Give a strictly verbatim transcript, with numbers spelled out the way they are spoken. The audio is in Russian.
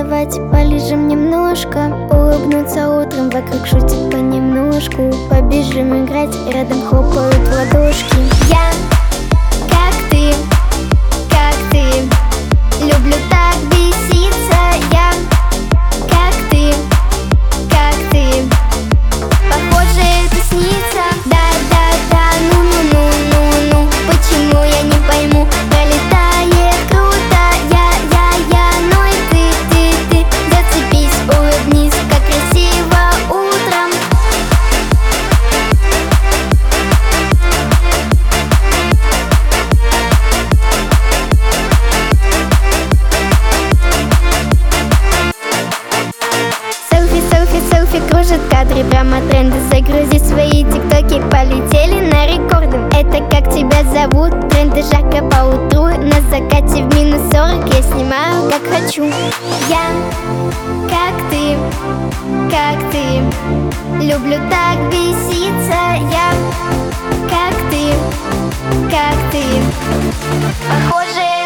давайте полежим немножко, улыбнуться утром, вокруг шутит понемножку. Побежим играть, рядом хлопают в ладошки. Я, как ты, как ты, люблю так беситься. Я, как ты, как ты, похоже, это снится. Да-да-да, ну-ну-ну-ну-ну, почему я не пойму? Пролетает круто, я-я-я, ну и ты-ты-ты, зацепись, улыбнись, как красиво утром. Селфи, селфи, селфи кружит кадры, прямо тренды. Загрузи свои тиктоки, полетели на рекорды. Это как тебя зовут? Тренды жарко по утру, на закате в минус сорок я снимаю как хочу. Я, как ты, как ты, люблю так беситься. Я, как ты, как ты, похоже,